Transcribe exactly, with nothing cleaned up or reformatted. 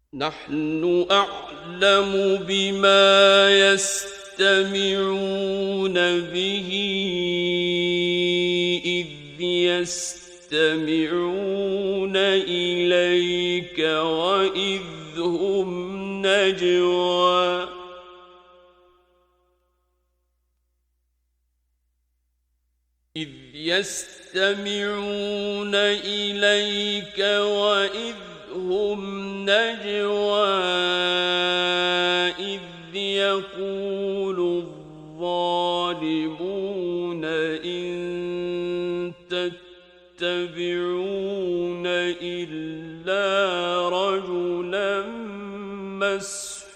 نحن أعلم بما يستمعون به إذ يستمعون إليك وإذ هم نجوى إذ يستمعون إليك وإذ هم نجوى إذ يقول الظالمون إن تتبعون إلا رجلا مسحورا